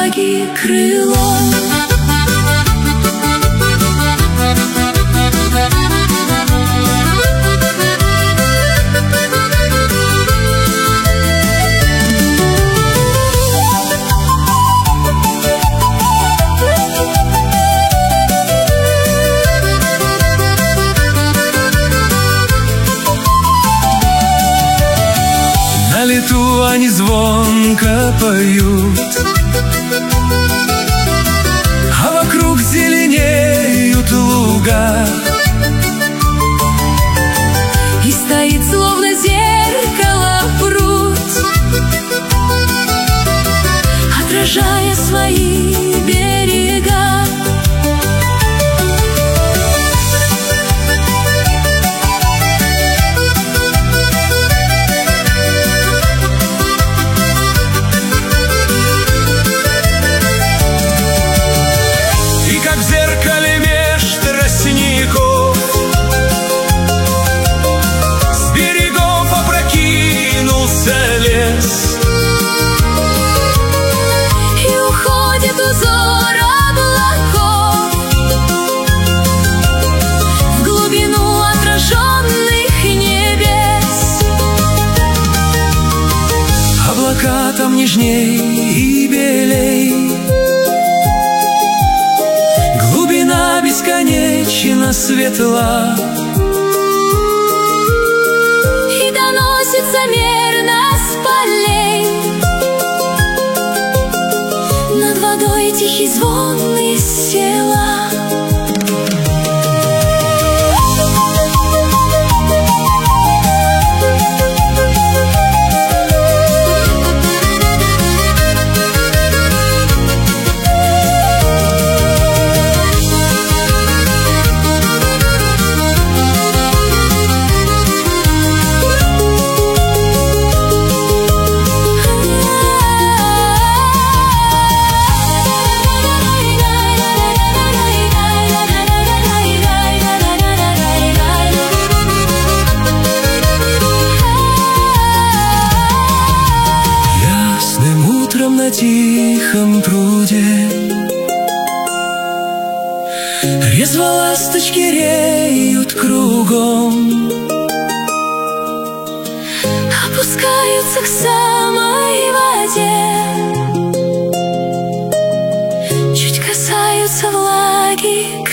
влаги крыло. На лету они звонко поют, а вокруг зеленеют луга. И стоит, словно зеркало, пруд, отражая свои берега. Там нежней и белей, глубина бесконечно светла, и доносится мерно с полей над водой тихий звон из села. На тихом пруде резво ласточки реют кругом, опускаются к самой воде, чуть касаются влаги